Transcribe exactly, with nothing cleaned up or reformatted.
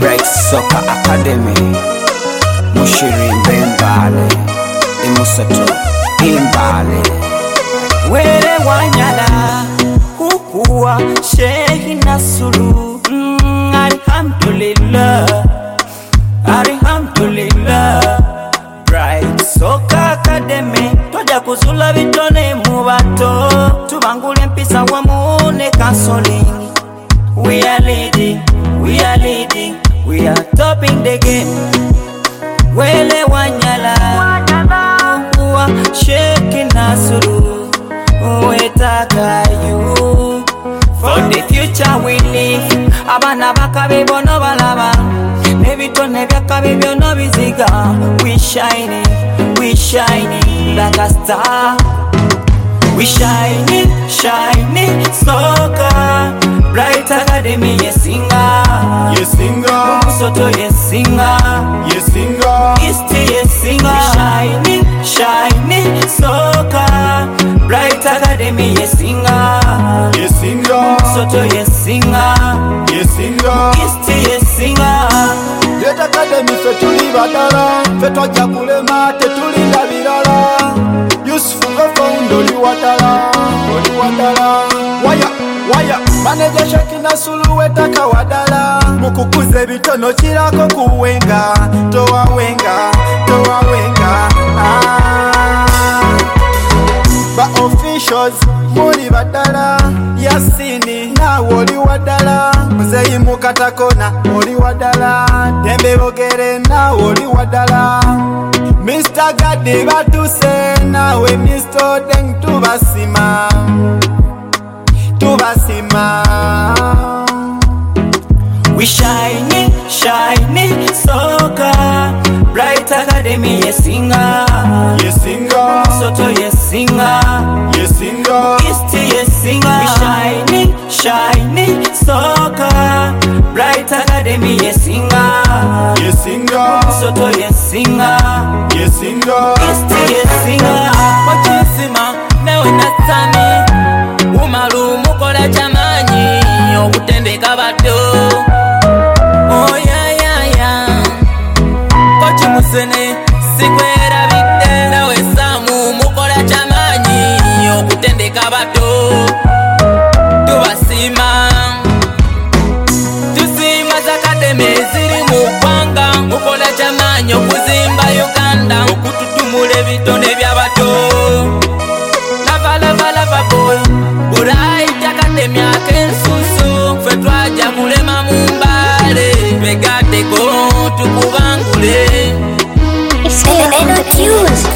Bright Soccer Academy Mushiri Mbembale Imusato Imbale Wele wanyala Kukua Sheikh Nasuru mm, Alhamdulillah Alhamdulillah Bright Soccer Academy Toja kuzula vitone mubato Tubangule mpisa wa muone counseling. We are leading, we are leading, we are topping the game. Wele wanyala Kukua Sheikh Nasuru Wetaka you. For the future we live Abana bakabe bono balaba Nebitone byakabe byono biziga. We shining, we shining like a star. We shining, shining soccer. Bright Academy, yes singer, yes singer, Soto, yes singer, yes singer, East, yes singer. We shining, shining soccer. Bright Academy, yes singer, yes singer, Soto, yes singer, yes singer, East, yes singer. Bright Academy fe tuli badala, fe twaja kulema tetulinda birala. Yusufu ngafoundo oli wadala, oli wadala. Waya, waya, manager Sheikh Nasuru wetaka wadala. Mukukuze bitono kirako kuwenga, towa wenga, towa wenga. Ah. Ba officials muri badala. Yasini na oli wadala. Muzeyi mukatakona oli wadala. Dembe bogere na oli wadala. Mister Gadi batuse nawe Mister Deng tubasima Tubasima. We shining, shining soccer. Bright Academy, yes singer, yes singer, Soto, yes singer, yes singer, East, yes singer. We shining, shining soccer. Bright Academy, yes singer, yes singer, Soto, yes singer, yes singer, East, yes singer. Wachisima newe nasami Umaru mukola chamanyi okutendeka bato. Oh yeah yeah yeah. Kochi musene sikwera bite nawe samu mukola chamanyi okutendeka bato. Tubasima Tusimba za Academy ziri mukwanga mukola chamanyi okuzimba Uganda okututumula bitone by'abato. Lava lava lava boy Bright Academy akensusu fe twaja kulema mumbale twegateko tukubangule. It's N O Tunes.